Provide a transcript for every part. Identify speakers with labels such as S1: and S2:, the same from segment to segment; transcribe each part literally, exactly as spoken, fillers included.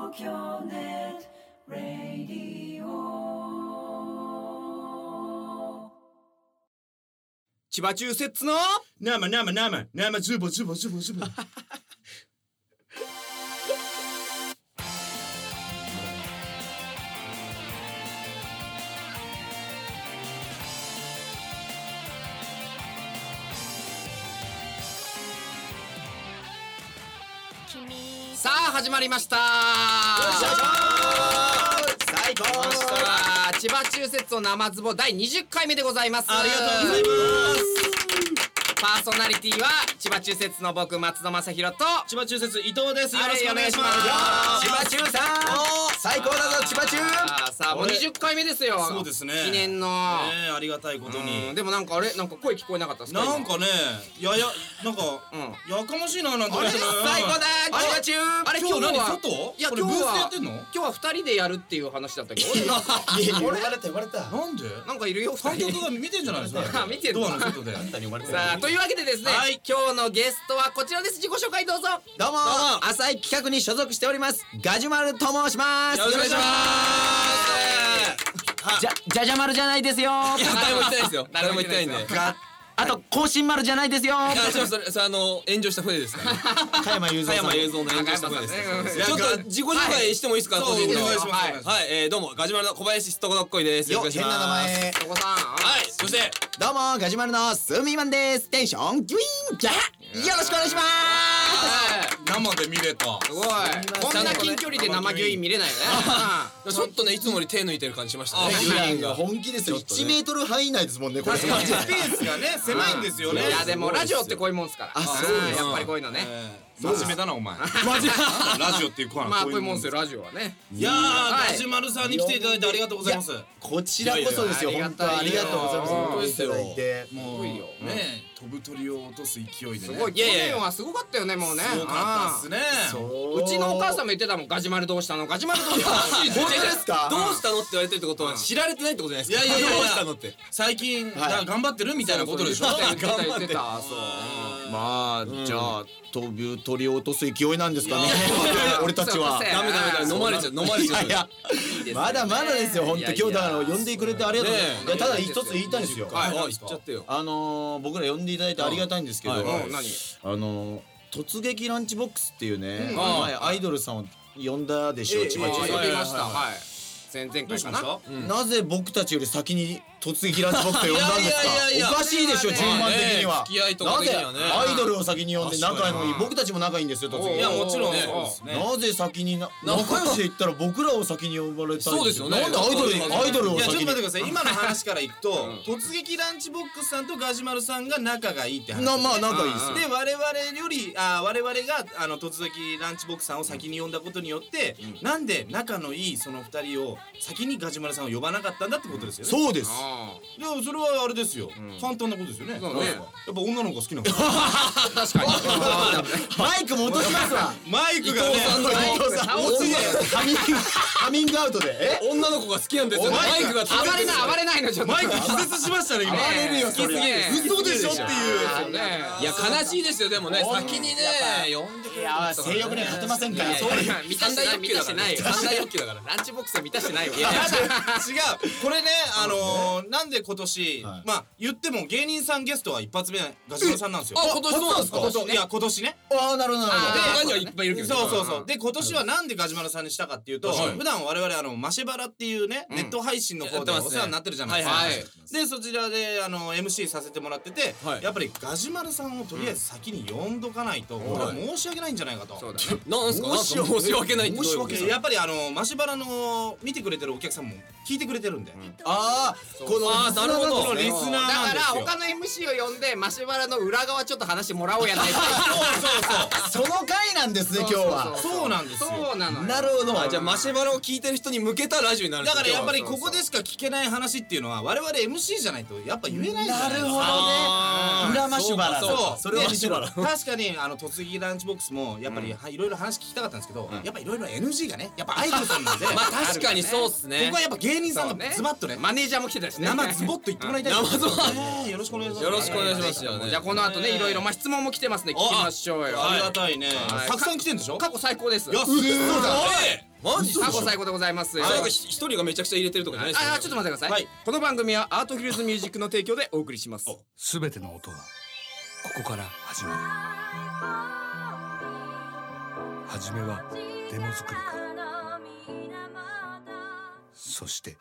S1: 東京ネットラディオ。
S2: 千葉中節の
S3: 生生生生ズボズボズボズボ
S2: さあ始まりました。
S3: 最高
S2: 千葉中節の生ズボだいにじゅっかいめでございます。
S3: ありがとうございます。
S2: パーソナリティは千葉中節の僕松野正弘と
S3: 千葉中節伊藤です。よ
S2: はい
S3: ろしくお願いしま
S2: お願いします。
S3: す。
S2: 千葉中さん
S4: 最高だぞ千葉中。
S2: あーさあもうにじゅっかいめですよ。
S3: そうですね。
S2: 記念の、
S3: ねえありがたいこと
S2: うん
S3: に。
S2: でもなんかあれなんか声聞こえなかったですか？
S3: なんかねややなんか
S2: うん
S3: やかましいななんて
S2: あれ
S3: 思ってね
S2: 最高だ
S3: あれ
S2: 千葉中あれ
S3: 今日何
S2: は
S3: 外？
S2: いや
S3: これブース
S2: 今日は
S3: でやってんの？
S2: 今日はふたりでやるっていう話だったけど
S4: いや言われた言われた。
S3: なんで？
S2: なんかいるよふたり
S3: 観客が見てんじゃないですか。
S2: あ見てんの
S3: ドアの外で。
S4: あんたに生まれた。
S2: さあというわけでですね、
S3: はい
S2: 今日のゲストはこちらです。自己紹介どうぞ。
S4: どうも浅い企画に所属しておりますガジュマルと申します。
S2: よろしくお願いします
S4: じゃじゃじゃ丸じゃないですよ。
S5: 誰も言ってないですよ。誰も言ってないんで。
S2: が
S4: あと甲信丸じゃないですよ。
S5: いや、それそれそれあの炎上した船ですからね。
S4: 加山雄
S5: 加
S4: 三さん。
S5: 山雄三の炎上した船です。
S2: 加山さんね
S5: ちょっと自己紹介してもいいですか？
S3: そう
S5: 個人の
S3: お願いします
S2: はい
S3: お願いします。
S5: はい、えーどうもガジュマルの小林すっとこどっこいです。よ
S4: よ変
S5: ろしくお願いします。
S4: な名前。
S2: そこさん
S5: はい、そして
S4: どうもガジュマルのスーミーマンです。テンションギュイーンギャー。よろしくお願いします。
S3: 生で見れた。
S2: すごいこんな近距離で生牛飲見れないよね。
S5: ちょっとねいつもより手抜いてる感じしましたね。
S4: いやいや本気ですよ。いちメートル範囲内ですもんねこれ。
S3: スペースがね狭いんですよね。
S2: いやでもラジオってこういうもんですから。
S4: あそうです
S2: やっぱりこういうのね。
S3: えー真面目だなお前。ラジオっていう子は
S2: まあこういうもん
S3: ん
S2: ですよラジオはね。
S3: いや
S2: はい
S3: ーガジュマルさんに来ていただいてありがとうございます。
S4: こちらこそですよ。
S2: いやいや
S4: 本当ありがとうございます。
S2: 本当
S5: ですよ
S4: いただいて
S3: もう
S2: すごいよ
S3: ね飛ぶ鳥を落とす勢いでね。
S2: すごい去年はすごかったよねもうね。
S3: すごかったっすね。
S4: そう
S2: うちのお母さんも言ってたもんガジュマルどうしたのガジュマルどうしたの。
S4: 本当ですか。
S5: どうしたのって言われてるってことは知られてないってことじゃないですか。
S3: いやいやいや
S5: どうしたのって。
S3: 最近
S4: はい
S3: だ頑張ってるみたいなことでしょ。
S2: 言ってた言ってた
S4: まあじゃあ飛ぶ鳥を落とす勢いなんですかね。俺たちは。
S2: そう
S5: ダメダメダメ飲まれちゃう飲まれちゃう。
S4: いやいやまだまだですよ本当今日だから呼んでくれてありがとうございます。
S5: ねえ
S4: いやただ一つ言いたいんですよ。
S5: はい、
S3: はい
S5: 言っちゃってよ。
S4: あのー僕ら呼んでいただいてありがたいんですけど、
S5: はいはい
S2: うん何
S4: あのー突撃ランチボックスっていうね、
S2: うん
S4: 前アイドルさんを呼んだでしょ、
S3: ええ
S4: 千葉中さん
S2: あ呼びました
S5: はいはい
S2: はい前々回かな。
S3: どうしました？
S5: うん
S4: なぜ僕たちより先に突撃ランチボックスを呼んだんですか。
S3: いやいやいやいや
S4: おかしいでしょ順番的には。
S5: ね付き合いとか的にはね
S4: なぜアイドルを先に呼んで仲のいい
S3: 確かに
S4: 僕たちも仲いいんですよ突撃。
S3: いやもちろん
S5: ね
S3: そうですね。
S4: なぜ先にな仲良しで言ったら僕らを先に呼ばれたいん
S5: そうですよね
S4: なんでアイドルアイドルを
S3: いやちょっ
S4: 先に
S3: と待ってください。今の話からいくと突撃ランチボックスさんとガジュマルさんが仲がいいって話。
S4: なまあ仲いいですよ。
S3: で我々よりあ我々があの突撃ランチボックスさんを先に呼んだことによって、なんで仲のいいそのふたりを先にガジュマルさんを呼ばなかったんだってことですよね。
S4: そうです。
S2: あ
S3: いやそれはあれですよ、簡単なことですよね。
S2: そうね
S3: やっぱ女の子が好きなの。
S2: あ確かに。
S4: マイクも落としますわ。
S3: マイクがね。
S5: 伊藤さんの
S4: 伊藤さん
S2: 倒すね
S4: カミングカミングアウトでえ
S5: 女の子が好きなんですよ。マイクが
S2: 暴れない暴れないのちょっと。
S3: マイク気絶しましたね今。
S2: 暴れるよ
S3: 好きすぎる。嘘でしょっていう。
S2: そうね。
S5: いや悲しいですよでもね先にね呼んでくれる
S4: いや性欲には勝てませんから。
S2: そういう満たしてない満たしてないよ。
S5: 三大欲求だから。
S2: ランチボックスは満たしてないよ。
S3: いや違うこれねあのーなんで今年
S4: はい
S3: まあ言っても芸人さんゲストは一発目ガジュマルさんなんですよ。
S5: あ今年そうなんですか。
S3: 今年いや今年ね。
S4: ああなるほどなるほど。
S5: 他にはいっぱいいるけど。
S3: そうそうそう。で今年はなんでガジュマルさんにしたかっていうと、
S5: はい
S3: 普段我々あのマシェバラっていうね、ネット配信の方でお世話になってるじゃないですか。
S5: はい
S2: はい
S3: でそちらであの エムシー させてもらってて、
S5: はい
S3: やっぱりガジュマルさんをとりあえず先に呼んどかないと、これは申し訳ないんじゃないかと。
S2: そうだね。
S5: なんすかなんか申し訳ないってどういうことですか。
S3: やっぱりあのマシェバラの見てくれてるお客さんも聞いてくれてるんで、
S4: ああこの
S5: あーなるほど
S3: このリスナー
S2: だ
S3: なん
S2: から
S3: ですよ。
S2: 他の エムシー を呼んでマシュマロの裏側ちょっと話してもらおうやないか。
S4: その回なんですね今日は。
S3: そうなんですよ。
S2: そうなのよ。
S4: なるほど。
S5: あじゃあマシェバラを聞いてる人に向けたラジオになるんですね
S3: だからやっぱり
S5: 今日は
S3: ここでしか聞けない話っていうのは我々 エムシー じゃないとやっぱ言えないじゃないですか。
S4: なるほどね。
S5: あー
S4: 裏マシュバラ。
S3: そう
S4: それはマシュバラ。
S3: 確かにあの突撃ランチボックスもやっぱりはいろいろ話聞きたかったんですけど、やっぱいろいろ エヌジー がねやっぱアイドルさんなんで
S5: まあ確かにそうっすね
S3: ここはやっぱ芸人さんがズバッとね
S2: マネージャーも来てたしね。
S3: 生ズボッと言ってもらいたいです
S5: 生ズボッ
S3: ねよろしくお願いします。
S5: よろしくお願いしますよね
S2: じゃあこの後ねいろいろまあ質問も来てますね聞きましょうよ。
S3: ありがたいね。
S2: はい
S3: たくさん来てんでしょ。
S2: 過去最高です。
S3: いやすごい。
S5: マジっすか
S2: 過去最高でございますよ。
S5: なんかひ一人がめちゃくちゃ入れてるとかじゃないですよね。
S2: ああちょっと待ってください、
S3: はい
S2: この番組はアートヒルズミュージックの提供でお送りします。
S6: すべての音はここから始まる。初めはデモ作りからそして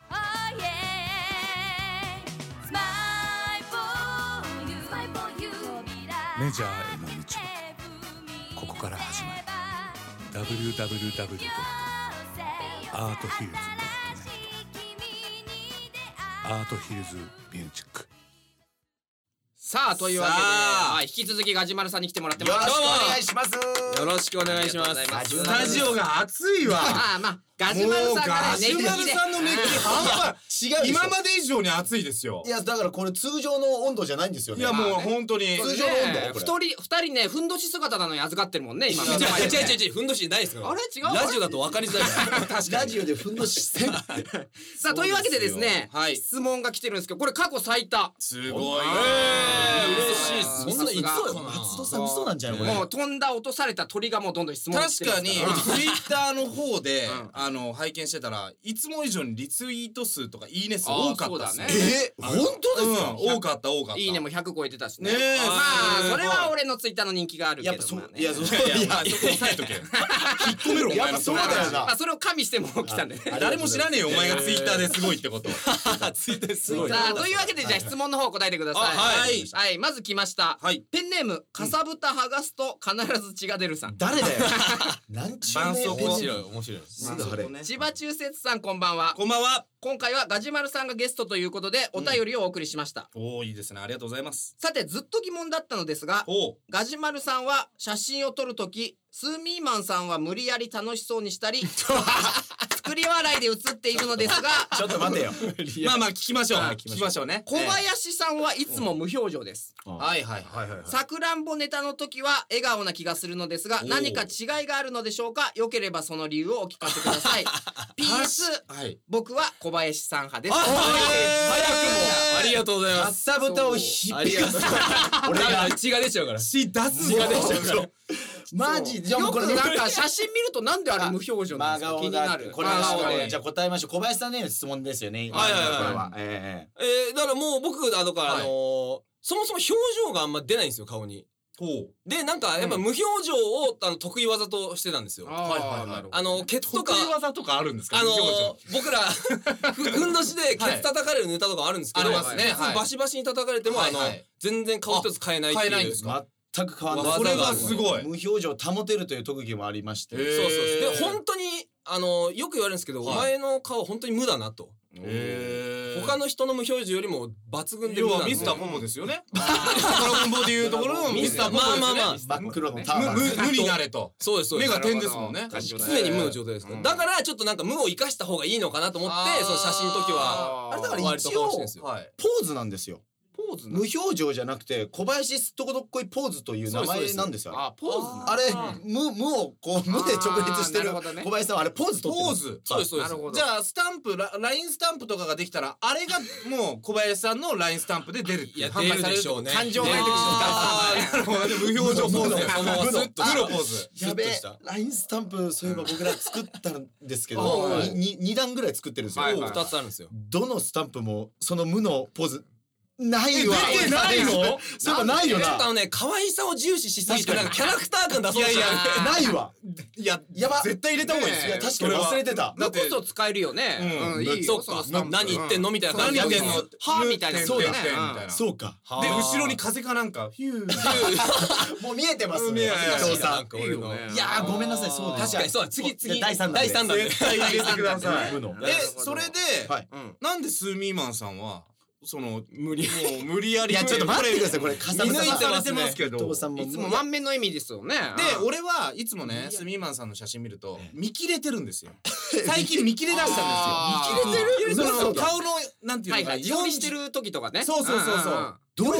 S6: メジャーへの道はここから始まる。 ダブリューダブリューダブリュー ドットアートヒルズ ドットネット アートヒルズミュージック。
S2: さあというわけで、
S3: さあ
S2: はい、引き続きガジマルさんに来てもらってます。
S4: よろしくお願いします。
S5: よろしくお願いします。
S2: ありがとうございます
S3: スタジオが暑いわ。
S2: まあまあガジマルさんがね
S3: ガジマルさんの熱気半端
S4: 違うでしょ
S3: 今まで以上に暑いですよ。
S4: いやだからこれ通常の温度じゃないんですよね。
S3: いやもう本当に
S4: 通常の温度これ
S2: ね二人二人ねふんどし姿なのに預かってるもんね今目の前で
S5: 違う違う違うふんどしないですから。
S2: あれ違う
S5: ラジオだと分かりづらいから。
S4: ラジオでふんどししてん
S2: さあというわけでですね
S3: はい
S2: 質問が来てるんですけどこれ過去最多
S3: すごいね。
S5: 嬉しいっす。そんないつだよ
S4: 松戸さん嘘なんじゃないこれ。
S2: もう飛んだ落とされた鳥がもうどんどん質問して
S3: 確
S2: ます
S3: かにツイッターの方で
S2: うん
S3: あの拝見してたらいつも以上にリツイート数とかいいね数多かったですね。
S2: あーそうだね
S4: え本当ですか。
S3: うん多かった多かった。
S2: いいねもひゃく超えてたしね
S3: ねえ
S2: まあ
S3: すごい
S2: それは俺のツイッターの人気があるけ
S4: やっぱそう
S2: どまあね
S4: いやそう
S3: いやいやそこ押さえとけ。引っ込めろお前の
S4: やっぱそうだよな
S2: まあそれを加味しても来たんでね
S4: あ
S3: 誰も知らねえよお前がツイッターですごいってこと。
S5: ツイッターすごい。
S2: さあというわけでじゃあ質問の方答えてください。
S3: あはい
S2: はいまず来ました。
S3: はい
S2: ペンネームかさぶた剥がすと必ず血が出るさん。
S4: 誰だよ。なんちゅうね
S3: 絆創膏
S5: 面白い面白い。
S4: すぐあれ。
S2: 千葉中節さんこんばんは。
S3: こんばんは。
S2: 今回はガジマルさんがゲストということでお便りをお送りしました。
S3: おおいいですねありがとうございます。
S2: さてずっと疑問だったのですが、
S3: おお
S2: ガジマルさんは写真を撮るときスーミーマンさんは無理やり楽しそうにしたり作り笑いで写っているのですが
S4: ちょっと待てよ。
S3: まあまあ聞きましょう
S2: はい
S3: 聞きましょうね。
S2: 小林さんはいつも無表情です。
S3: はいはいはいはい。
S2: さくらんぼネタの時は笑顔な気がするのですが
S3: おー
S2: 何か違いがあるのでしょうか。よければその理由をお聞かせください。ピーエス
S3: はい。
S2: 僕は小林さん派です。
S5: 早くも
S3: えー
S5: ありがとうござい
S4: かっ
S5: ます。
S4: さぶたをひっ
S5: ありがとう。
S4: 俺が
S5: 血が出ちゃうから。
S3: 血出す
S5: 血が出ちゃうから。
S4: マジじゃあも
S2: よく
S4: うこれ
S2: なんか写真見るとなんであれ無表情なんですか。気
S4: 真顔だ
S2: になる。
S4: これは
S2: 真顔で
S4: じゃあ答えましょう。小林さんへの質問ですよね。
S5: はいはいはい
S4: これはええ
S5: えー、だからもう僕あのからあのーそもそも表情があんま出ないんですよ顔に。
S3: ほう。
S5: でなんかやっぱ無表情をあの得意技としてたんですよ。
S2: あー
S3: はいはいはい
S2: なるほど
S5: あのケツとか
S3: 得意技とかあるんですか。
S5: あの
S3: 無表情
S5: ー、僕らふふんどしでケツ叩かれるネタとかあるんですけど、
S3: ありますね
S5: 普通
S3: はい
S5: バシバシに叩かれても、あの
S3: はいはい
S5: 全然顔一つ変えないっていう。
S3: 変えないんですか
S4: 全く変わんない。
S5: 技
S3: それ
S5: がある
S3: がすごい。
S4: 無表情を保てるという特技もありまして。
S3: へー
S5: そうそうそう。で本当にあのよく言われるんですけど、
S3: はい
S5: お前の顔本当に無だなと。
S3: へー
S5: 他の人の無表情よりも抜群で無
S3: 要
S5: なんで
S3: はミスターポポですよね。ドラゴンボーでいうところのミスターポポですね。
S5: まあまあまあ
S4: 真っ黒のターバン。
S3: むむ無になれと。
S5: そうですそうです。
S3: 目が点ですもんね。
S5: 常に無の状態ですから、
S3: うん
S5: だからちょっとなんか無を生かした方がいいのかなと思って
S3: あー
S5: その写真の時は
S4: あれだから
S5: 割と
S4: 一応
S5: 顔してるんですよ。
S3: はい。
S4: ポーズなんですよ。
S2: ポーズな
S4: 無表情じゃなくて小林すっとこどっこいポーズという名前なんですよ。
S2: あポーズな
S4: あれ無無をこう無で直立してる
S2: あーなるほどね
S4: 小林さんはあれポーズ取ってる
S3: ポーズ。
S5: そうですそうです。
S2: なるほど
S3: じゃあスタンプララインスタンプとかができたらあれがもう小林さんのラインスタンプで出るって
S5: いや
S3: 販売され
S5: 出るでしょうね
S2: 感情が出てくる
S3: あーなるほどね無表情ポーズね。
S5: そのままスッと
S3: 無のポーズ。
S4: やべえ
S5: スッとした
S4: ラインスタンプそういえば僕ら作ったんですけ
S2: は
S4: ど
S2: い
S4: にに段ぐらい作ってるんですよ。
S2: はいはい
S5: ふたつあるんですよ。
S4: どのスタンプもその無のポーズないわ。
S3: 出てないの
S4: そういえばないよな。
S5: ちょっとあのね可愛さを重視しすぎてなんかキャラクター感出そうとして
S3: いやいや
S4: ないわ。
S3: いや
S4: やば
S3: 絶対入れた方がいいですよ。
S4: いや確かに忘れてた。
S2: 無こそ使えるよね。
S3: うん
S2: うんいいよ
S5: そっか
S2: そのスタンプ
S5: 何言ってんのみたいな感じで
S3: 何言ってんの。
S2: はみたいな
S4: そうだ
S3: 点々点々みたいな。
S4: そうか。
S3: で
S5: はあ
S3: 後ろに風かなんかフュー。
S4: もう見えてますね。
S3: 見えない
S4: お父さ
S5: なんか俺の
S2: いいよね
S4: ん。いやーごめんなさいそうだ。
S5: 確かにそうだ次次
S4: 第三弾で
S5: 第三弾で
S3: 絶対入れてください。
S4: 無の。
S3: えそれで
S4: はい。
S2: うん
S3: なんでスーミーマンさんはその
S5: 無理
S3: もう無理やり
S4: いやちょっと待ってくださいこれかさぶた
S3: 見抜いて
S4: さ
S3: ますね
S4: れてお父さんも
S2: いつも満面の意味ですよね。
S3: で俺はいつもねスーミーマンさんの写真見ると見切れてるんですよ。最近見切れ出したんですよ。
S2: あー
S3: 見切れてる
S4: 嘘だ
S3: その顔のなんていうのかな
S2: はいはい自撮りしてる時とかね。
S3: そうそうそうそうん
S2: んん
S4: どれだ。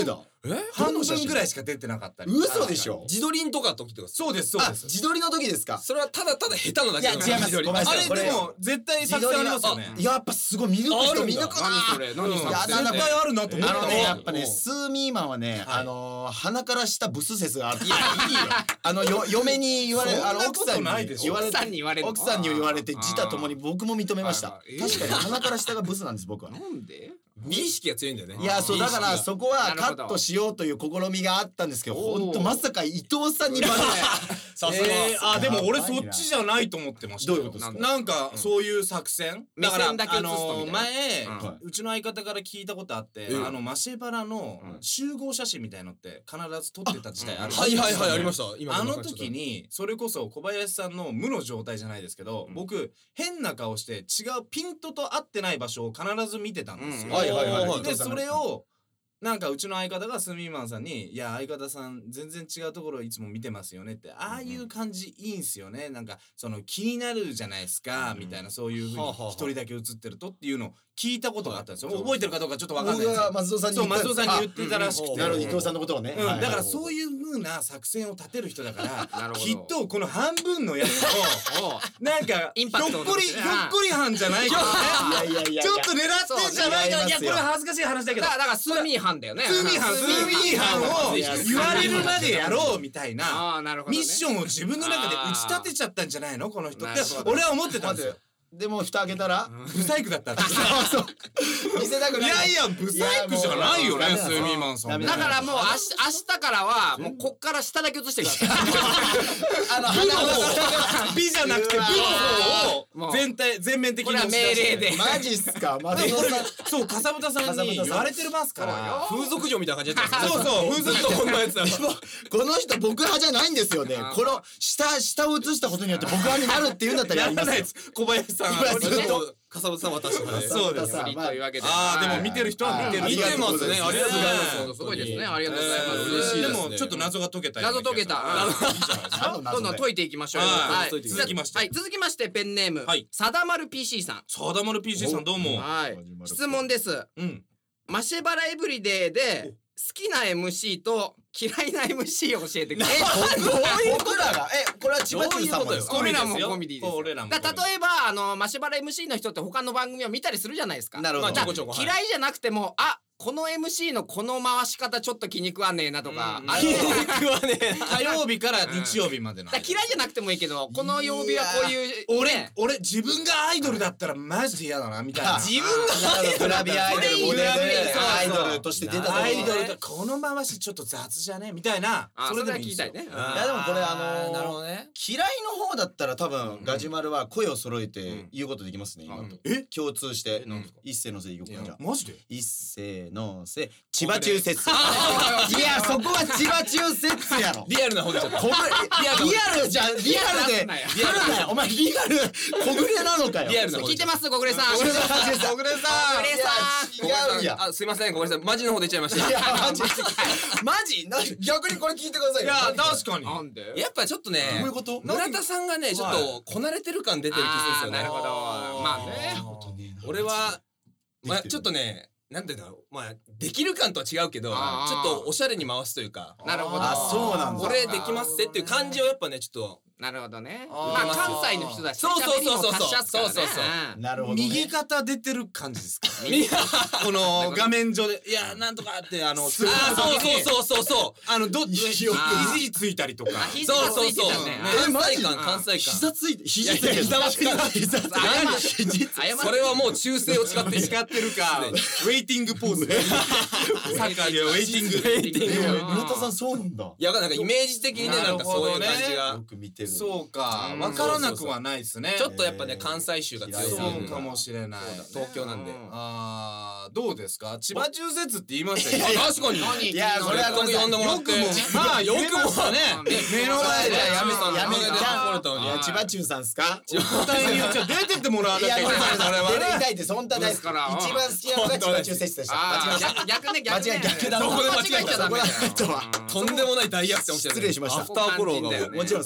S3: 半分ぐらいしか出てなかったり。
S4: 嘘でしょ。
S5: 自撮りんとか時とか。
S3: そうですそう
S4: あ
S3: です。
S4: 自撮りの時ですか。
S5: それはただただ下手なだけ。
S4: いや違います。ごめんなさい。これ
S3: あれでも絶対作戦ありますよね。
S4: やっぱすごい見抜く人見抜くな。
S2: 何それ何
S3: うん
S2: 作戦
S3: 絶対あるなと思った。
S4: あのねやっぱね
S3: うん
S4: スーミーマンはね
S3: はい
S4: あのー鼻から下ブス説がある。いや
S3: いいよ。
S4: あのよ嫁に言われ
S3: そんな
S4: あの奥さん
S3: ことないでしょ
S4: に言われ
S2: 奥さんに言われるの
S4: 奥さんに言われて自他ともに僕も認めました
S2: あー
S4: 確かに鼻から下がブスなんです僕は
S2: なんで
S5: 美意識が強いんだよね。
S4: いやそうだからそこは
S2: なるほど
S4: カットしようという試みがあったんですけど
S2: おー
S4: 本当まさか伊藤さんにバレない
S5: さすが。
S3: えー、あでも俺そっちじゃないと思ってましたよ。
S4: どういうことですか
S3: なんかそういう作戦、だから
S2: 目線だけ映すと
S3: あの
S2: みたいな
S3: 前、
S2: うん
S3: うちの相方から聞いたことあって、
S5: うん
S3: あのマシェバラの集合写真みたいのって必ず撮ってた時代ある。
S5: はいはいはいありました。今
S3: あの時にそれこそ小林さんの無の状態じゃないですけど、僕変な顔して違うピントと合ってない場所を必ず見てたんですよ。
S2: うん
S4: はいはいはい
S3: でそれをなんかうちの相方がスミーマンさんに「いや相方さん全然違うところをいつも見てますよね」ってああいう感じいいんすよねなんかその気になるじゃないですかみたいなそういうふうに
S5: はあはあはあ
S3: 一人だけ映ってるとっていうのを聞いたことがあったんですよ。覚えてるかどうかちょっとわかんないです
S4: 僕が松尾さんに
S3: そう
S4: 言った
S3: 松尾さんに言ってたらしくて。
S4: なるほど伊藤さんのことをね
S3: うん、
S4: はい
S3: だからそういう風な作戦を立てる人だから
S2: なるほど
S3: きっとこの半分のやつを
S2: おう
S3: なんか
S2: インパクトを
S3: ひょっこりひょっこり犯じゃないか
S4: いやいやいや
S3: ちょっと狙ってんじゃないかいやこれは恥ずかしい話だけど
S2: だからだからスーミー班だよね
S3: スーミー犯スーミー犯を
S4: いや
S3: 言われるまでやろうみたいな
S2: ああなるほどね
S3: ミッションを自分の中で打ち立てちゃったんじゃないのこの人って
S2: なるほど
S3: 俺は思ってたんですよ。
S4: でも蓋開けたら
S3: ブサイクだったんです
S4: そう見せたくない
S3: いやいやブサイクじゃないよね
S4: いやもう
S3: スーミーマンさん
S4: ダメ
S2: だからもう明日明日からはもうこっから下だけ映してください
S4: あの
S3: 部の
S4: 鼻の
S3: 方美じゃなくて部の方
S2: もう
S3: を全体全面的に
S2: これは命令で
S4: マジっすか松尾
S3: でこれ
S4: さん
S3: そう笠豚さんに言われてますから
S5: 風俗嬢みたいな感じだったんです
S3: そうそう風俗
S5: こんなやつだ。
S4: この人僕派じゃないんですよねこの下下を映したことによって僕派になるっていうんだったらや
S3: やらない
S4: りますよ
S3: です小林さん
S4: 小林さん
S5: ずっと笠本さん渡してね。
S3: そうです
S4: さん
S2: というわけで
S3: あーでも見てる人は見てる
S5: 見てますね。ありがとうございます。
S2: すごいですねありがとうございます
S5: 嬉しいですね
S3: でもちょっと謎が解けたような
S2: 謎解けた
S3: 気がするいいんじゃないですか
S4: 何の謎だよ
S2: どんどん解いていきましょう
S3: はい
S2: はい
S3: 続きまして
S2: はい続きましてペンネーム
S3: はい
S2: さだまる ピーシー さん
S3: サダマル ピーシー さんどうも
S2: はい質問です
S3: うん
S2: マシェバラエブリデイで好きな エムシー と嫌いな エムシー を教えてください
S4: 僕らがえこれは千葉中さんもですか
S2: 俺らも
S3: ですよ
S2: コメディです
S3: 俺らも
S2: だ例えばあのマシェバラ エムシー の人って他の番組を見たりするじゃないですか
S4: なるほど
S2: じゃあ
S5: ちょこちょこはい
S2: 嫌いじゃなくてもあこの エムシー のこの回し方ちょっと気に食わねえなとか
S3: うん
S2: あれ
S5: 僕はね。
S3: 火曜日から日曜日までの
S2: だから嫌いじゃなくてもいいけどこの曜日はこういう
S3: 俺
S2: ね
S3: 俺自分がアイドルだったらマジで嫌だなみたいな
S2: 自分が
S4: グラビアアイドルモデルで
S2: そうそう
S4: アイドルとして出た時
S3: アイ
S4: に
S3: ドルとこの回しちょっと雑じゃねみたいな
S2: あ
S3: それでも
S2: それは聞きたいね
S4: いやでもこれあのー
S5: なるほどね。
S4: 嫌いの方だったら多分ガジュマルは声を揃えて言うことできますね今と
S3: え
S4: 共通して
S3: なんですか
S4: 一斉のせいでいこうかじゃあ
S3: マジで
S4: 一斉のせ千葉中説いやそこは千葉中説やろ
S5: リアルな方でちょっと。
S4: こぶリアルじゃリアルで
S2: リアル
S4: リアルだよお前リアル小暮なのかよ
S5: リアルな方
S2: 聞いてます小暮さん
S4: 小暮さん
S2: 小暮さん
S4: 小暮さん違うやん
S5: あすいませんごめんなさいマジの方出ちゃいました。
S4: いやマジマジな逆にこれ聞いてくださいよ
S3: いや確かに
S2: なんで
S5: やっぱちょっとね
S4: どういうこと
S5: 村田さんがねちょっとこなれてる感出てる気するんですよね。
S2: あーなるほどまあね
S5: 俺はまあちょっとねなんていうんだろうまあできる感とは違うけどちょ
S2: あー
S5: っとおしゃれに回すというか
S2: なるほど
S4: あそうなんだ
S5: 俺できますってっていう感じをやっぱねちょっと
S2: なるほどね
S3: あー
S2: まあ関西の人だし
S5: そうそうそうそう
S2: 喋りも達者っすからね
S5: そうそうそう
S2: うん
S4: なるほどね
S3: 右肩出てる感じですかこの画面上でいやなんとかってあの
S5: あーそうそうそうそうそう
S3: あのどっち
S4: よく
S3: 肘ついたりとか
S2: あ肘
S5: そう
S2: がついて
S5: そうそう
S2: たね
S5: 関西感
S2: うん
S5: 関西感
S4: 膝ついて膝つい
S5: いやいや
S4: て
S5: 膝はつかない
S4: 膝ついて
S2: 謝る
S4: 肘
S2: 謝る
S5: それはもう忠誠を誓って
S3: 使ってるかウェイティングポーズサッカーではウェイティング
S5: ウェイティング
S2: うん
S4: 村田さんそうなんだ
S5: いやなんかイメージ的にねなんかそういう感じが
S4: よく見てる
S3: そうか
S2: うん
S3: 分からなくはないですね
S5: ちょっとやっぱね関西州が強すぎ
S3: そう
S5: る
S3: かもしれない
S5: 東京なんで
S2: うん
S3: あーどうですか千葉中説って言いましたよ
S4: いや
S5: 確かに
S2: 何
S4: いやこれは
S5: せっかく呼んでもらって
S3: よくもまあよくもね目の前で
S4: やめ
S5: さん
S4: やめ
S5: のおかげで来れたのに
S4: いや千葉中さんっすか
S3: 答えによっちゃ出てってもらわなきゃいけないそれは
S4: 出
S3: ね
S4: れたいです本当は大好き
S2: ですから
S4: 一番好きなのが千葉中説でした
S2: あ
S4: 間違えま
S2: ー逆逆ね逆ね
S4: 間違え逆だ
S2: そこで間違えちゃダメだよ
S4: そこだとは
S5: とんでもない大逆転起きちゃった
S4: 失礼しました
S5: アフターフォローが
S2: そこ感じんだよね
S4: もちろんそこが一番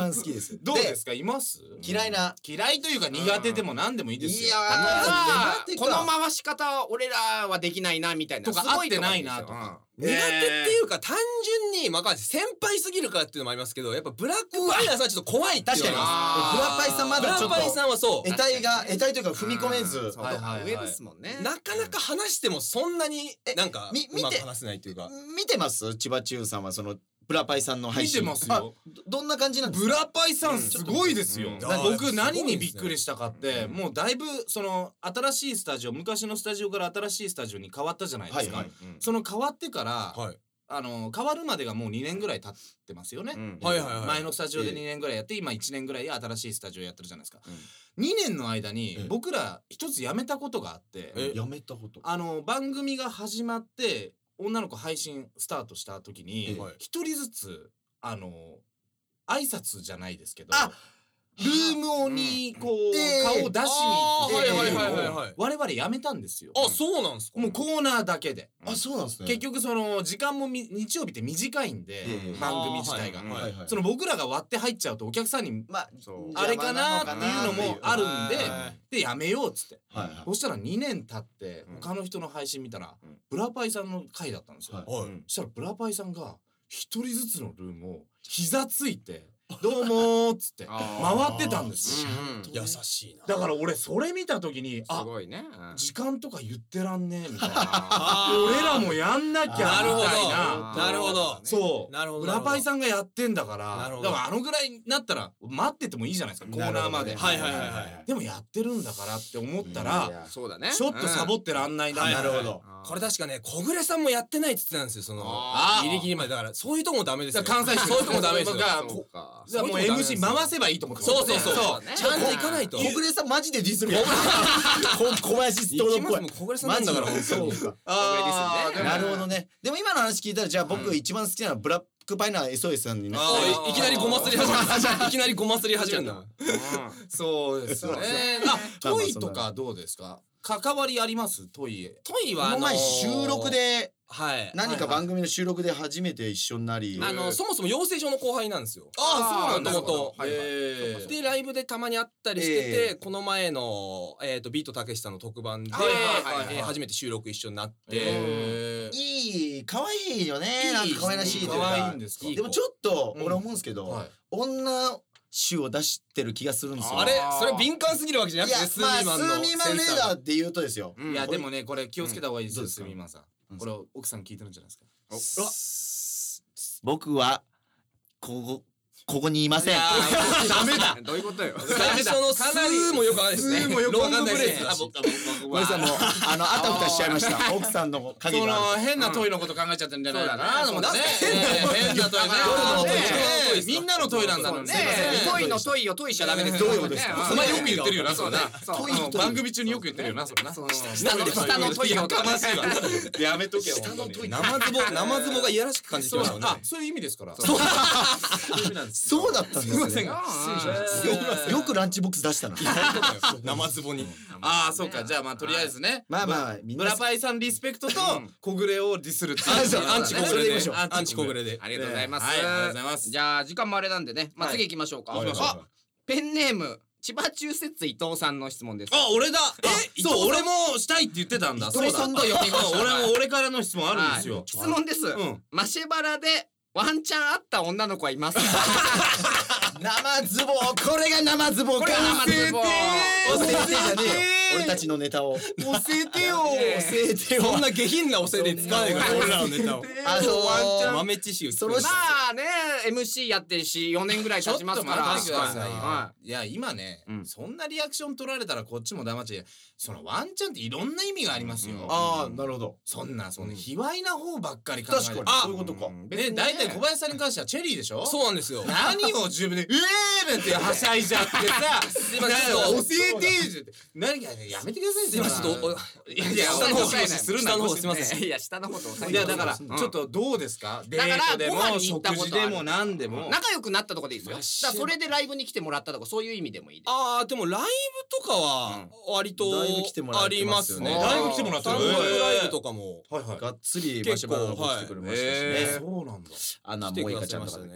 S4: 番好きです。
S3: どうですか、います？
S4: 嫌いな
S3: 嫌いというか苦手でも何でもいいですよ。
S2: いや
S4: あー
S2: ーこの回し方は俺らはできないなみたいな
S3: とか
S2: すご
S3: 合ってないな
S2: ところ
S3: とか
S2: ですよ
S5: 苦手っていうか単純にまあ先輩すぎるからっていうのもありますけど、やっぱブラックパイナーさんはちょっと怖いっていうの
S4: 確かにブ
S5: が
S4: ラパイさんま
S5: ブラ
S4: だちょっと
S5: パイさんはそう
S4: 得体が得体というか踏み込めず
S2: うんそう
S3: はいはいはい
S2: 上ですもんね。
S5: なかなか話してもそんなになんか
S4: み見て
S5: うまく話せないっていうか。
S4: 見てます？千葉中さんはそのブラパイさんの配
S3: 見て
S4: 信
S3: ますよ。
S4: あどどんな感じなんですか？
S3: ブラパイさんすごいですよ。
S4: うん
S3: だ
S5: うん
S3: 僕何にびっくりしたかって、もうだいぶその新しいスタジオ、昔のスタジオから新しいスタジオに変わったじゃないですか。
S4: はいはい
S3: その変わってから、
S5: はい
S3: あの変わるまでがもうにねんぐらい経ってますよね。
S2: うん
S5: はいはいはい。
S3: 前のスタジオでにねんぐらいやって、今いちねんぐらい新しいスタジオやってるじゃないですか。にねんの間に
S4: ええ
S3: 僕ら一つやめたことがあって、
S5: え
S4: やめたこと
S3: あの番組が始まって女の子配信スタートした時に
S4: え
S5: え
S3: 一人ずつあの挨拶じゃないですけど、
S4: あ
S3: ルームにこう
S4: ええ
S3: 顔を出しに行くっていう
S5: あーはいはいはいはい
S3: のを
S5: はい
S3: 我々やめたんですよ。
S5: あ、そうなんですか。
S3: もうコーナーだけで。
S4: あそうなんですね。
S3: 結局その時間もみ日曜日って短いんで、
S4: ええ
S3: 番組自体が、
S5: あーはい
S4: はいはい
S3: その僕らが割って入っちゃうとお客さんに
S4: まあ
S2: そう
S3: あれかなっていうのもあるんで
S5: はい
S3: でやめようっつって、
S4: はいはい
S3: そしたらにねん経って
S2: うん
S3: 他の人の配信見たら、
S2: うん
S3: ブラパイさんの回だったんですよ、
S4: はい
S5: はい。
S3: そしたらブラパイさんが一人ずつのルームを膝ついて「どうも」っつって回ってたんですよ。
S5: 優しいな。
S3: だから俺それ見た時に
S2: す
S3: あ
S2: ごいね。
S3: 時間とか言ってらんねえみたいな
S5: あー
S3: 俺らもやんなきゃみたい
S5: なるほど
S3: な。
S5: なるほど。
S3: そう
S5: なるほど
S3: ブラパイさんがやってんだから
S5: なるほど
S3: だからあのぐらいになったら待っててもいいじゃないですかコーナーまで、
S5: はいはいはいはい。
S3: でもやってるんだからって思ったら
S2: そうだね。
S3: ちょっとサボってらんないな、
S5: うん
S4: なるほど。
S5: これ確かね、小暮さんもやってないって言ってたんですよ。その
S2: あ
S3: ー
S5: ギリギリまでだからそういうとこもダメですよ。
S3: 関西人
S5: そういうとこもダメですよ。
S3: が
S2: そうか。
S3: じゃあもう エムシー 回せばいいと思って
S5: そうそうそう。
S2: そう
S5: ちゃんと行かないと。
S4: 小暮さんマジでディスるやん。こ小林ストローっぽい
S5: 行きますもん。小暮さんなんだから本当に。
S4: そうか。
S3: あー
S2: これですね
S4: なるほどね。でも今の話聞いたらじゃあ僕一番好きなのはブラックパイナー エスオーエス さんになって。
S5: ああ、いきなりごますり始めた。いきなりごますり始めた。
S3: そうですよねあトイとかどうですか関わりありますトイへ
S5: トイはあの
S4: この前収録で
S5: はい。
S4: 何か番組の収録で初めて一緒になり。
S5: あのそもそも養成所の後輩なんですよ。
S3: あーそうなんだ
S5: もともと
S2: はいはい
S3: えー
S5: でライブでたまに会ったりしてて、
S4: え
S5: この前のえっとビートたけしさんの特番で
S3: はいはいはいはい
S5: えー初めて収録一緒になって。
S3: えー
S4: いい可愛いよね。なんか可愛らしいというか。
S3: 可愛いんですか
S4: でもちょっと
S3: うん
S4: 俺思うんですけど、
S3: はい
S4: 女種を出してる気がするんですよ。
S5: あれそれ敏感すぎるわけじゃないく
S4: や
S5: てスー
S4: まあス
S5: ミーマンの
S4: ーミーマンレーダーって言うとですよ。
S2: うん
S3: いやでもねこれ気をつけた方がいいですよ
S4: うん
S3: すみません
S4: うん
S3: これ奥さん聞いてるんじゃないですか
S4: 僕はここここにいません。
S2: ダメだ。どういうことよ。
S5: 最初のスーもよくわかんないですね。
S3: スーもよくわかんないですね
S5: ロングブレスだし
S4: ごめんなさいもうあのあたふたしちゃいました。奥さんの影
S3: そ
S4: がある。
S3: の変なトイのこと考えちゃってるんじゃないかなと思ってね
S5: そうだね
S3: 変なトイね
S5: 夜のトイ
S3: ね
S5: 夜のトイですか
S3: みんなのトイなんだもんね
S2: ねトイのトイをトイしちゃダメです
S4: どういうことですか
S2: ね
S3: お前よく言ってるよな
S2: そね
S3: そううな
S2: そう
S3: トイの番組中によく言ってるよなそれな
S2: その下の下のトイを
S3: やかましいわやめとけよ
S2: 下のトイ
S5: 生ズボ生ズボがいやらしく感じてましたもんね。
S3: あそういう意味ですから
S2: そう
S3: そういう意味なんです
S4: そうだったんですね。
S3: すいませんが失礼しました
S4: よよくランチボックス出したな。
S5: 生ズボに。
S3: ああそうかじゃあまあとりあえずね
S4: まあまあみんな
S3: ブラパイさんリスペクトと小暮をディスるっていう
S5: アンチ
S3: そう
S5: アンチ小暮で
S4: それでいきましょう
S5: アンチ小暮で。
S2: ありがとうございます。
S3: はいありがとうございます
S2: じゃあ時間もあれなんでね、まあ
S3: はい
S2: 次行きましょうか。
S3: 行きましょう
S2: あ、ペンネーム千葉中節伊藤さんの質問です。
S3: あ俺だ
S5: え
S3: そう俺もしたいって言ってたんだ
S4: 伊藤さんだ
S3: そうだ
S2: 読みました
S3: 俺も俺からの質問あるんですよ
S2: 質問です。
S3: うん
S2: マシェバラでワンチャンあった女の子はいますか？
S4: 生ズボこれが生ズボか。
S2: これが生ズボ
S4: 教えてじゃねえよ。俺たちのネタを。
S3: 教えてよ
S4: 教えてよ。
S5: そんな下品なお世で使わないから俺らのネタを。
S4: あのワンちゃん
S5: 豆知識を
S4: その
S2: まあね エムシー やってるしよねんぐらい経ちますから。
S3: ちょっと待ってくださいよ
S2: はい
S3: や今ね
S2: うん
S3: そんなリアクション取られたらこっちも黙っちゃうそのワンチャンっていろんな意味がありますよ
S4: ああなるほど。
S3: そんなその卑猥な方ばっかり考えて
S4: 確かに
S3: あ
S4: そういうことか。
S3: ね大体小林さんに関してはチェリーでしょ
S5: そうなんですよ。
S3: 何を自分で「うえー!」ってはしゃいじゃってさ
S5: すいません
S3: な
S5: ちょっと
S3: 教えてーって何かやめてください
S5: すいませんちょっとお
S3: いやいや
S5: 下の方
S3: お前するな
S5: 下の方すいません
S2: いや下のことを
S3: いやだから
S2: うん
S3: ちょっとどうですかデ
S2: だから
S3: ートでも
S2: ご飯に行ったことある
S3: 食事でも何でも
S2: 仲良くなったとこでいいですよ。だ
S3: マシェバ
S2: からそれでライブに来てもらったとかそういう意味でもいいです。
S5: ああでもライブとかは割と
S4: だいぶ来てもら
S5: あ
S4: って
S5: りますね。
S4: ますよね
S3: だいぶ来てもらってる
S5: 単独ライブとかも。
S3: はいはい
S4: がっつりマシュマロの方来てくれましたしね。
S3: そうなんだ
S4: アナモイカちゃんとかだっけ。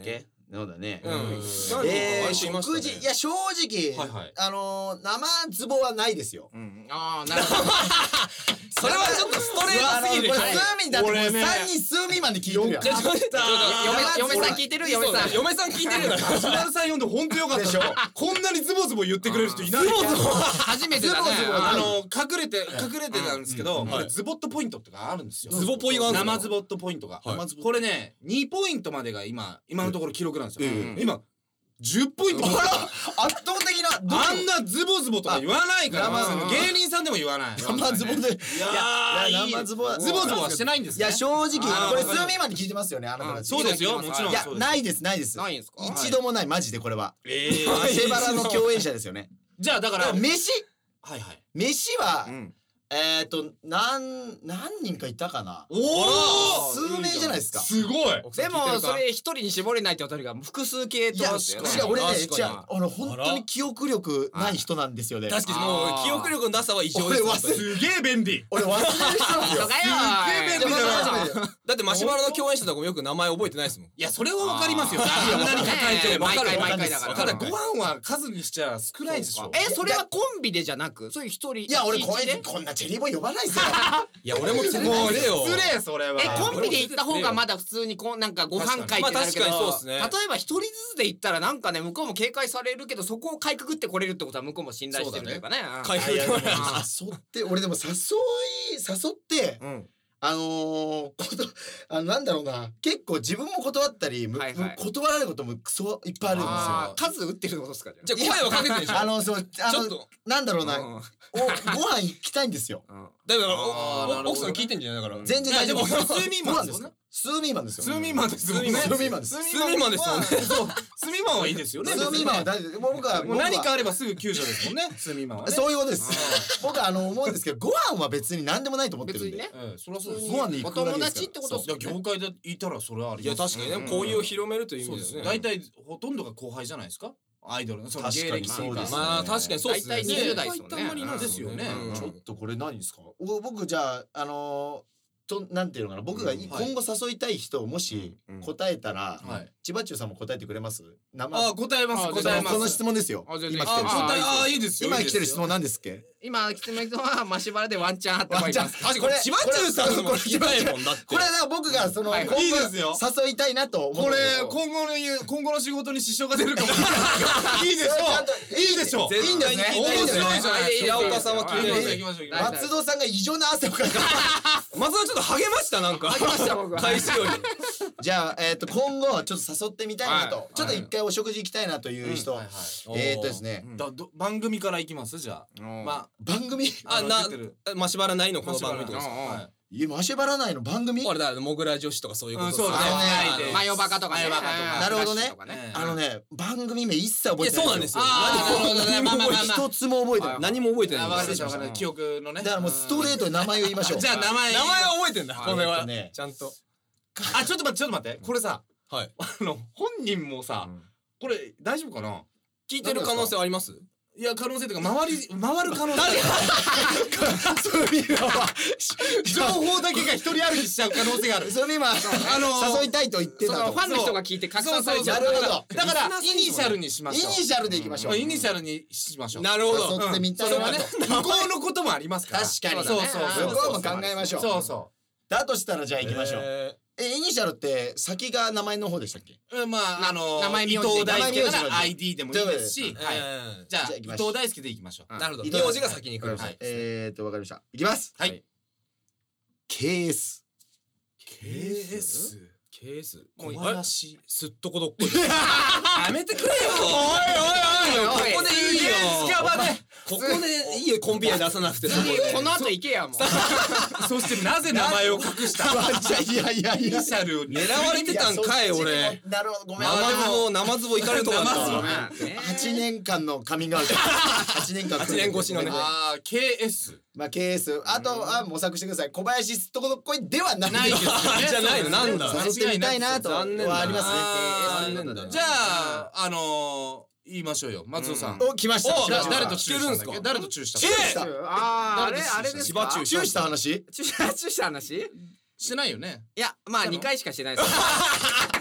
S4: そうだね。
S5: うん
S3: うん
S7: えー、
S5: 毎週いましたね
S7: 食事いや正直、
S3: はいはい
S7: あのー、生ズボはないですよ。
S2: うんああなるほど
S5: それはちょっとストレートすぎる
S7: これ数ミだってもう
S3: 俺ね
S7: さんにん数ミまで聞いてるやん。
S5: ちょっと待って
S2: 嫁嫁さん聞いてる嫁さん
S5: 嫁さん聞いてるよな
S3: 橋原さん読んで本当よかった
S7: でしょ
S3: こんなにズボズボ言ってくれる人いない
S2: 初めてだね
S7: ズボズボ
S3: あの隠れて隠れてたんですけど、
S5: うん
S3: これズボットポイントってがあるんですよ。
S5: ズボポイがあるんですか
S3: 生ズボットポイントが、
S5: はい
S3: これねにポイントまでが今今のところ記録なんですよ、
S7: うん
S3: 今じゅっポイント
S7: あら圧倒的などう
S3: あんなズボズボとか言わないから
S7: あ
S3: その芸人さんでも言わない
S7: 生ズボで
S3: いや
S7: いや
S3: ーいい
S7: 生ズボは
S3: ズボズボはしてないんですね
S7: いや正直
S3: あー
S7: これ数ミまで聞いてますよねあなたたち。
S3: そうですよもちろん
S7: いや
S3: そうです
S7: ないですないです
S2: ないんですか
S7: 一度もないマジでこれは
S3: え
S7: エバラの共演者ですよね。
S3: じゃあだからはい
S7: 飯
S3: はい
S7: 飯は
S4: うん
S7: えっと何何人かいたかな。
S3: おお
S7: 数名じゃないですか。
S3: すごい
S2: でもそれ一人に絞れないってことが複数形
S7: いや
S2: とですよね
S7: 違う俺ね
S5: 確かに
S7: 違う俺本当に記憶力ない人なんですよね。
S5: 確かにもう記憶力のなさは異常です
S7: 俺忘れ
S3: すげえ便利
S7: 俺忘れる人なんですよ。
S2: とかよ
S3: すげえ便利だな
S5: だってマシュマロの共演者とかもよく名前覚えてないですもん
S3: いやそれはわかりますよあんなに抱えてる
S2: 毎回
S5: わかる
S2: 毎回だから
S3: ただご飯は数にしちゃ少ないでしょ
S2: えそれはコンビでじゃなくそういう一人
S7: いや俺こ
S2: 一日で
S7: れこんなチェリーボーイ呼ばないですよ。
S5: いや俺も連れて
S3: もう
S5: ってよ
S3: 失礼それは
S2: えコンビで行った方がまだ普通にこうなんかご飯会ってなるけど、
S5: まあ確かにそうっすね
S2: 例えば一人ずつで行ったらなんかね向こうも警戒されるけどそこをかいくぐってこれるってことは向こうも信頼してるというかね
S5: 回復
S7: いやでも
S2: あ
S7: 誘って俺でも誘い誘って
S2: うん
S7: あのー、ことあのなんだろうな結構自分も断ったり、む
S2: はいはい
S7: む断られることもクソいっぱいあるんですよ。
S2: あー数打ってるってことですか
S5: じゃあ声をかけてるでしょ
S7: あのそうあの
S5: ちょっと
S7: なんだろうな、
S2: うん
S7: おご飯行きたいんですよ。
S5: だから
S3: あーなるほど
S5: お奥さん聞いてんじゃないだから
S7: 全然大丈夫。
S3: いやでもスーミーマン
S7: ご飯ですか。スーミーマンですよ。
S3: スーミーマンですもんね
S7: スーミーマンです。
S3: スー
S5: スーミーマンですもんね
S3: そうスーミーマンはいいですよね
S7: スーミーマンは大丈夫。もう僕は
S3: もう何か
S7: 僕
S3: あればすぐ救助ですもんねスーミーマンは
S7: は
S3: ね
S7: そういうことです。僕はあの思うんですけどご飯は別に何でもないと思ってるんで。
S2: 別にね
S3: ええそりゃそうです
S7: ご飯で行
S2: お友
S7: くだけですから。
S2: 達ってことです
S3: いや
S2: よね
S3: 業界でいたらそれはあり
S5: いや
S3: ます
S5: 確かにね交友を広めるという意
S3: そうです
S5: 味ですね
S3: 大体ほとんどが後輩じゃないですかアイドルのその芸歴
S7: 確かにそうですね
S5: まあ確かにそうですね
S2: 大体にじゅう代ですもんね
S3: 大体あんまりいないですよね
S5: うん
S7: ちょっとこれ何ですか。お僕じゃああのーとなんていうのかな僕がい
S3: うん
S7: 今後誘いたい人をもし
S4: うん
S7: 答えたら、
S3: はい
S7: 千葉中さんも答えてくれます。生
S3: あ答えます
S2: あ
S3: 答えます
S7: この質問ですよ。
S2: あ全然
S7: 今来てる質問
S2: あ
S3: 答えああいいですよ
S7: 今来てる質
S3: 問
S7: 問なんですっけ。
S2: 今来てる人はマシュマロでワンチャンあってもいます
S5: 確かにこれ千葉中さんのも聞きたいもんだって
S7: これは僕がその
S2: はい
S7: 今後
S3: いいですよ
S7: 誘いたいなと思う
S3: これ
S7: んですけど
S3: 今後の言う今後の仕事に支障が出るかもしれないいいでしょういいでしょう
S5: 絶対に聞いてるんですね
S3: 面白いじゃないですか
S5: 平岡さんは聞いてるんですね
S3: 行きましょう行きましょう
S7: 松戸さんが異常な汗をかいて
S5: 松田ちょっと励ましたなんか
S2: 励ました僕は
S5: 開始より
S7: じゃあえっと今後ちょっと誘ってみたいな
S2: は
S7: とちょっと一回お食事行きたいなという人
S3: はいはい
S7: えっとですね
S3: だど番組から行きますじゃあ
S2: うん
S3: ま
S7: 番組
S3: あ
S5: あな
S3: 出てる
S5: マシュマロないのこの番組とかですか
S2: うんうん
S3: はい
S7: いやマシュバラ内の番組
S5: あれだモグラ女子とかそういうこと
S3: うんそうです
S7: あのね
S3: はいで
S2: マヨバカとかね
S3: マヨバカとか
S7: なるほどね
S2: フラッシュとか
S3: ええ
S7: あのね番組名一切覚えてない
S5: いやそうなんですよ
S2: あーなるほどねまあまあまあまあ
S7: 一つも覚えてない
S5: 何も覚えてない
S3: あ
S5: んです
S3: 分かりました分かりました記憶のね
S7: だからもうストレートで名前を言いましょう
S3: じゃあ名前
S5: 名前は覚えてんだこれは
S7: えっとね
S5: ちゃんと
S3: あちょっと待ってちょっと待ってこれさ
S5: はい
S3: あの本人もさこれ大丈夫かな
S5: 聞いてる可能性はあります
S3: いや可能性というか回り回る可能性
S7: そういうのは
S3: 情報だけが一人歩きしちゃう可能性がある
S7: それ今
S3: あのー
S7: 誘いたいと言って
S2: そ
S7: たと
S2: のファンの人が聞いて拡散されちゃう
S7: なるほど
S3: だからイニシャルにしましょう
S7: イニシャルでいきましょう
S3: イニシャルにしましょう
S5: なるほど
S7: 誘ってみたいな
S3: それはね
S7: と
S3: 向こうのこともありますから
S7: 確かに
S3: そうそうそう
S7: 向こうも考えましょう
S3: そうそ
S7: だとしたらじゃあ行きましょう
S5: え
S7: えイニシャルって先が名前の方でしたっけ
S3: ううんまああの
S2: 名前
S3: 伊
S2: 名字で
S3: 藤大輔な
S7: 名前名字で
S3: ら アイディー でもいいですし
S5: ー
S3: はい
S5: え
S3: じゃあ伊
S7: じゃあ行きましょう
S3: 藤大輔でいきましょう
S5: ーなるほど
S7: 伊藤
S5: 名字が先に来る
S3: はい
S7: えーとわかりましたいきます
S3: はい
S7: ケーエス
S3: ケーエス
S5: ケース
S3: 小
S5: あれ
S3: 林
S5: すっとこどっこいやめてくれよおいおいおいここでいいよ
S3: 近場で
S5: ここでいいよコンビ愛出さなくてそこで
S2: この後行けやもう
S3: そしてなぜ名前を隠した
S7: いやいやいや
S3: イニシャルを
S5: 狙われてたんかい俺
S7: なるほどごめん
S5: 生ズボ生ズボ行かれるとこだった
S3: 生ズボ
S5: わ
S7: はちねんかんのカミングアウトはちねんかん
S5: はちねん越しのね
S3: あー ケーエス
S7: まあケーエスあとは模索してください小林すっとこどっこいではない
S3: ないですよね
S5: じゃないのなんだ
S7: 誘ってみたいなとは
S5: 残念だな
S7: ありますね
S3: あー
S5: 残念だな
S3: じゃああのー言いましょうよ松尾さん
S7: お来ました
S5: お
S3: だ
S7: 千葉中
S3: 誰とチューしたんだっ
S5: 聞けるんすか
S3: け誰とチューした
S7: チューした
S2: あーあれあれですか
S5: 千葉中
S7: チューした話
S2: チューチューした話い
S3: してないよね
S2: やまあにかいしかしてないです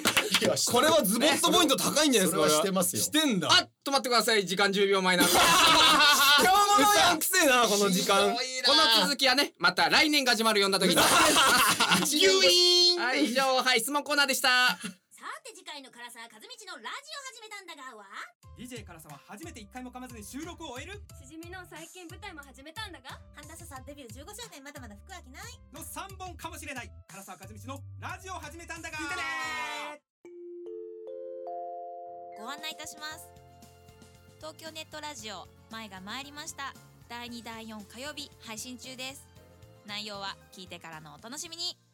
S7: きはして
S5: これはズボットポイント高いんじゃないですか。
S7: それはしてますよ
S5: してんだ。
S2: あ、止まってください。時間じゅうびょうまえなんで。
S5: 今日ものやんくせえなこの時間。
S2: この続きはね、また来年が始まるような時に。ギュイーン。はい、以上、はい、質問コーナーでした。
S8: さて次回の唐沢和道のラジオ始めたんだがは
S9: ディージェー 唐沢初めて一回も噛まずに収録を終える
S8: しじみの最近舞台も始めたんだが半田さんデビューじゅうごしゅうねんまだまだ服飽きない
S9: のさんぼんかもしれない唐沢和道のラジオ始めたんだが
S8: 聞いてねご案内いたします。東京ネットラジオ前が参りました。だいにだいよん火曜日配信中です。内容は聞いてからのお楽しみに。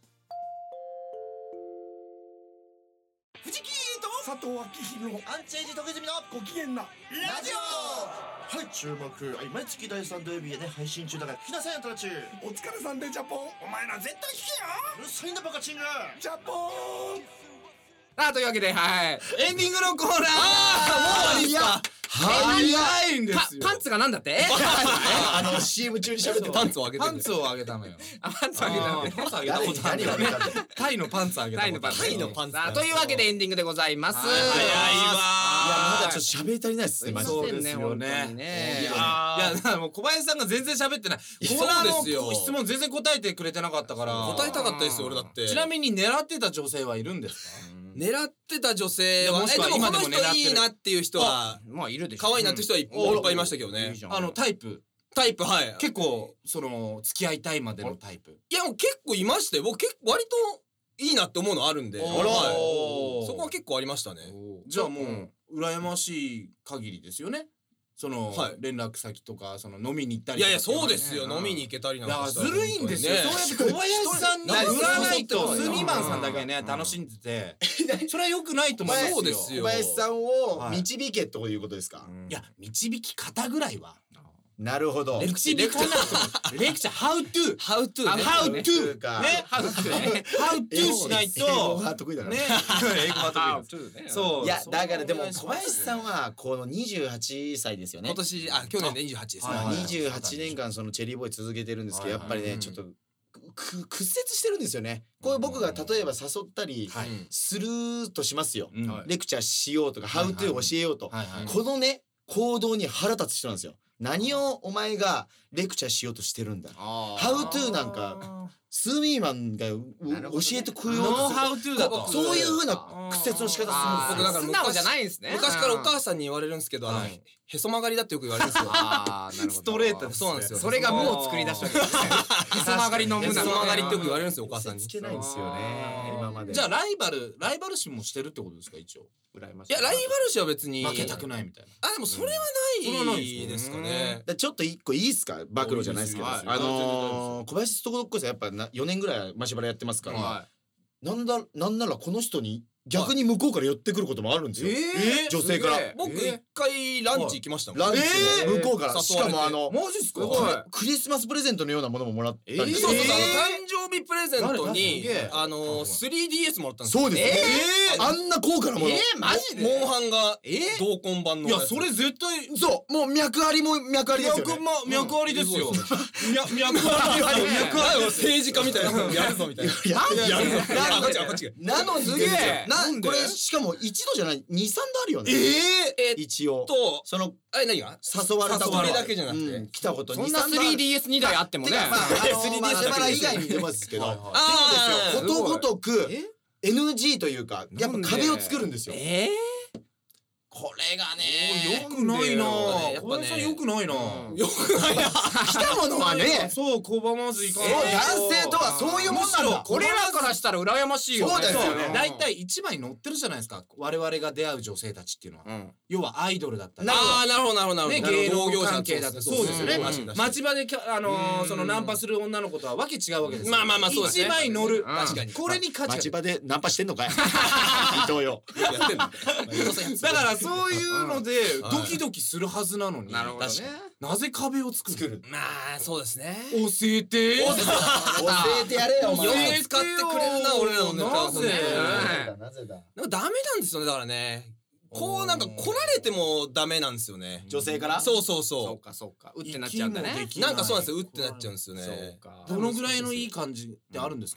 S9: 藤木と佐藤明宏の
S7: アンチエイジ徳泉の
S9: ご機嫌な
S7: ラジオ。はい、注目。はい、毎月だいさん土曜日へね配信中だから聞きなさいよ、トラチュー。
S9: お疲れさんでジャポン。お前ら絶対聞けよ
S7: うるさいんだバカチング。
S9: ジャポン。
S2: あ、というわけで、はい。
S3: エンディングのコーナー。
S5: あーもう終わりっすか。
S3: 早いんで
S2: パ
S3: すよ。
S2: パンツがなんだって
S7: あの シーエム 中に喋ってた
S5: パンツを上げてる。
S3: パンツをあげたのよ。
S2: あ、パンツあげたのね。
S3: パンツあげたことあるよね。タイのパンツあげたことある。
S2: タイのパンツ。さあ、というわけでエンディングでございます。
S3: 早いわ。
S7: いや、まだちょっと喋り足りないっすね、マジで。
S3: そうですよね。
S2: 本当にね
S3: いや、だからもう小林さんが全然喋ってない。コーナーの質問全然答えてくれてなかったから。
S5: 答えたかったですよ俺だって。
S3: ちなみに狙ってた女性はいるんですか？
S5: 狙ってた女性は、
S3: もしくは
S5: えでも
S3: 今でも狙ってる
S5: この人いいなっていう人は
S2: まあ、いるでしょ。
S5: 可愛いなって人はいっぱいいましたけどね。
S3: あのタイプ。
S5: タイプ、はい。
S3: 結構その付き合いたいまでのタイプ。
S5: いやもう結構いましたよ。僕結構割といいなって思うのあるんで、
S3: あら
S5: はいそこは結構ありましたね。
S3: じゃあもう羨ましい限りですよね。その
S5: はい
S3: 連絡先とかその飲みに行ったり
S5: いや
S3: とか。
S5: いやそうですよ。飲みに行けたりなんかしたら
S3: いやずるいんですよ。そうやって小林さんに
S5: なんか
S3: 売らないと
S5: そう
S3: スミマンさんだけね楽しんでて、それは良くないと思いますよ。
S5: そうですよ
S7: 小林さんを導けということですか。
S3: いや導き方ぐらいは。
S7: なるほど。
S3: レクチャーレクチャーレクチャー how to
S5: How to ね。
S3: how
S7: ね
S3: to
S7: か
S3: ね how to ね how to しない
S7: 英語
S3: と
S7: が得意だから
S3: ね英語は得意です。そう
S7: いやだからでも
S3: そう
S7: 小林さんはこのにじゅうはっさいですよね
S5: 今。年あ去年でにじゅうはちですね。
S3: はい
S7: にじゅうはちねんかんそのチェリーボーイ続けてるんですけど、やっぱりねちょっとく屈折してるんですよね。こう僕が例えば誘ったりするとしますよ。
S3: うん
S7: レクチャーしようとか how to 教えようと、
S3: はいはい
S7: このね行動に腹立つ人なんですよ。何をお前がレクチャーしようとしてるんだ。how to なんかスーミーマンがう教えてくれようとする
S3: No how to だと
S7: そういう風な屈折の仕方するんですよ。
S5: 僕だから
S2: 素直じゃないんですね。
S5: 昔からお母さんに言われるんですけど、あの
S3: はい
S5: へそ曲がりだってよく言われるんですよ。
S2: ああ、なるほど。
S3: ストレートですね
S5: そうなんですよ。
S2: それがもう作り出したわけですね。へそ曲がりの
S5: へそ
S2: 無な
S5: 曲がりってよく言われるんですよお母さんに。
S7: つけないんですよね今まで。
S3: じゃあライバルライバル心もしてるってことですか一応。
S2: 羨まし
S5: いやライバル視は別に
S3: 負けたくないみたいな。
S5: あでもそれはないですかね。
S7: ちょっと一個いいっすか暴露じゃないですけど、
S3: はい
S7: あのー、小林ストコドッコさんやっぱなよねんぐらいマシバラやってますから、
S2: は
S7: なんだなんならこの人に逆に向こうから寄ってくることもあるんですよ、
S2: え
S7: 女性から
S5: 僕一回ランチ行きましたもん。
S7: ランチ
S5: え
S7: で向こうから、
S5: 誘われて
S7: しかもあの
S3: マジっすか。
S7: これクリスマスプレゼントのようなものももらったりして、
S5: そうそうそう、あの
S3: え
S5: 誕生日プレゼントに
S3: 誰誰すげえ
S5: あの スリーディーエス もらったんですよ。
S7: そうです、
S2: え
S7: あんな高価なもの、
S2: えー、マジで
S5: モンハンが
S2: え
S5: 同梱版の
S3: いやそれ絶対
S7: そうもう脈ありも脈ありですよね
S3: 脈ま脈ありですよ。脈脈あり
S5: 脈ある政治家みたいなのやるぞみたいな。
S7: ややる
S5: あこっちがこっちが。
S7: なのに
S2: すげえ
S7: な
S3: なんで
S7: これしかも一度じゃないに、さんどあるよね、
S5: えー
S7: 一応
S5: と
S7: その
S5: あれ何が
S7: 誘われたこと
S5: それだけじゃなくて
S7: うん来たこと
S2: そんな スリーディーエスに 台あってもね。
S7: てかまああの
S5: スリーディーエス
S7: マシュマラ以外に出ますけど
S3: はいはい
S5: あー
S7: でもですよことごとく
S2: え
S7: エヌジー というかやっぱ壁を作るんですよ。
S2: え
S5: これがね
S3: よくないな。
S5: やっぱね
S3: 小林さんよくないな。
S5: よくないな。
S7: 来たものはね
S3: そう拒まずいか
S7: そう
S3: ない。
S7: 男性とはそういうもんなんだ。
S2: 俺らからしたら羨ましいよね。
S7: そうですよね
S3: 大体一枚載ってるじゃないですか。我々が出会う女性たちっていうのは、
S2: うん。
S3: 要はアイドルだったり。
S5: ああなるほどなるほどなる
S3: ね、
S5: ほど。
S3: 芸能
S5: 同業者
S3: 関係だったらそうですよね。街場できゃあのーそのナンパする女の子とはわけ違うわけですよ。
S5: まあまあまあそうですね
S3: 一枚乗る。
S2: 確
S5: かに
S3: これに価値
S7: 町
S3: が。
S7: 場でナンパしてんのかい伊藤よ。
S5: やってんの。
S3: だからそういうのでドキドキするはずなのに。
S2: なるほどね。
S3: なぜ壁を作る？
S7: 作る。
S5: まあそうですね。
S3: 教えて。
S7: 教えてやれよお前。
S5: よく使ってくれるな俺らのネタをね。
S7: なぜだ。
S5: でもダメなんですよねだからね。こうなんか来られてもダメなんですよね。
S7: 女性から。
S5: そうそう
S2: そう
S5: そ
S2: かそうか。うってなっちゃうんだね。
S3: 息もでき
S5: なんかそうなんですよ。うってなっちゃうんですよ
S2: そう
S5: ね。
S2: か。
S3: どのぐらいのいい感じってあるんですか？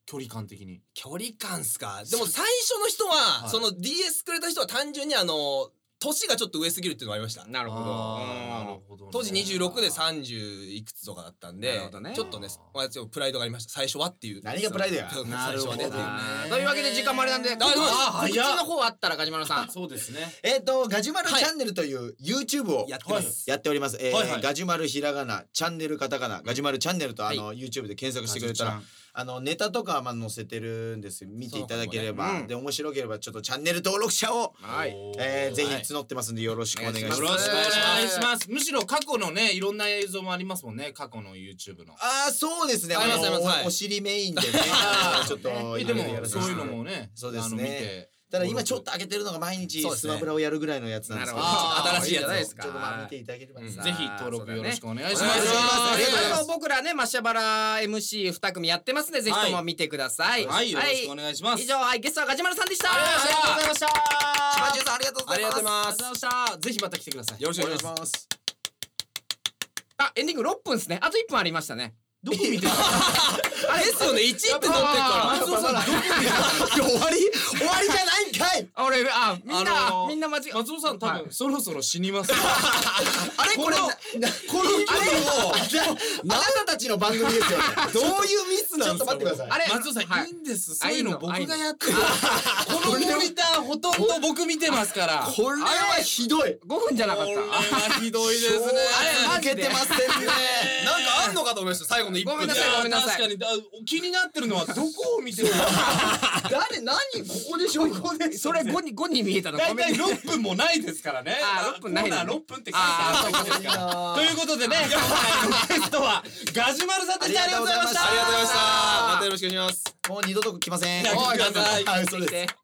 S3: 距離感的に。
S5: 距離感っすか。でも最初の人は、
S3: はい
S5: その ディーエス くれた人は単純にあの年がちょっと上すぎるっていうのがありました。
S2: なるほど。
S3: あーなるほどね。
S5: 当時にじゅうろくでさんじゅういくつとかだったん
S2: な
S5: で
S2: るほどね
S5: ちょっとね、まあ、ちょっとプライドがありました最初はっていう。
S7: 何がプライドや。
S5: そう
S3: なるほどね
S5: 最初はね。
S2: というわけで時間もあれなんで、
S5: 大丈夫です
S2: 告知の方あったらガジマルさん。
S3: そうですね。
S7: えっとガジュマルチャンネルという YouTube を
S5: やってます。
S7: やっております。え
S3: はいはい
S7: ーガジュマルひらがな、チャンネルカタカナ、ガジュマルチャンネルとあの YouTube で検索してくれたら。あのネタとかはまあ載せてるんです見ていただければ、
S2: そうかもねうん
S7: で面白ければちょっとチャンネル登録者を、
S2: はい。
S7: えーぜひ募ってますんでよろしくお願いします。
S3: よろしくお願いします。むしろ過去のねいろんな映像もありますもんね。過去の YouTube の。
S7: ああそうですね。
S5: ありますあります
S7: の
S5: はい
S7: おお尻メインでねちょっと
S3: えでも
S7: いろいろやらせて
S3: そういうのもね。
S7: そうですね
S3: あの見て。
S7: ただ今ちょっと上げてるのが毎日
S5: そうですね
S7: スマブラをやるぐらいのやつなんですけど、
S2: なるほど
S7: ちょっと
S5: 新しいやつを
S2: じゃないですか。
S7: ちょっとまあ見ていただければ
S5: うん
S7: さ
S3: ぜひ登録よろしくお願いし
S2: お願いし
S3: ます。
S2: ます。
S7: ありがとうございます
S2: あの僕らねマシャバラ エムシーに組やってますんでぜひとも見てください。
S3: はいよろしくお願いします。
S2: 以上はいゲストはガジマルさんでした。
S3: ありがとうございました。
S7: 千葉中さんありがとうございます。
S5: ありがとうございます。
S3: ありがとうございました。ぜひまた来てください。
S5: よろしくお
S7: お
S5: 願いします。
S7: 願いします。
S2: あエンディングろっぷんですね。あといっぷんありましたね。
S3: どこ見てる
S5: あれですよねいちって乗ってるから。
S7: 松尾さんどこ見た終わり終わりじゃないんかい。
S2: あ俺あみんな、
S3: あのー
S2: みんな間違え
S3: 松尾さん多
S2: はい
S3: 分そろそろ死にます。
S7: あれこれ
S3: この
S7: なこの曲をあなたたちの番組ですよね。どういうミスなんですか。ちょっと待ってください。
S2: あれ
S3: 松尾さん、
S2: はい
S3: い、いんです。そういうの僕
S2: あいいの
S3: がやってる。このモニターほとんど僕見てますから。
S7: これはひどい。
S2: ごふんじゃなかっ
S3: これ
S2: た。
S3: はひどいですね。
S2: あれマジで
S7: 抜けてませんね。
S5: なんかあんのかと思いました最後のいっぷん
S2: ごめんな
S5: で。
S2: さいごめんなさい
S3: 確かにだ気になってるのはどこを見てるのか。
S7: 誰何ここでしょ。ここで
S2: それごにごに見えたの
S3: だいたい
S2: ごめんね。
S3: ろっぷんもないですからね。
S2: あーろっぷんないのね
S3: コーナーろっぷんって書いてあるわけですから。ということでね、今回のゲストはガジュマルさんでした。ありがとうございました。
S5: ありがとうございました。またよろしくお願いします。
S7: もう二度と来ません。
S3: いや来てください
S7: はい、そうです。
S2: 来て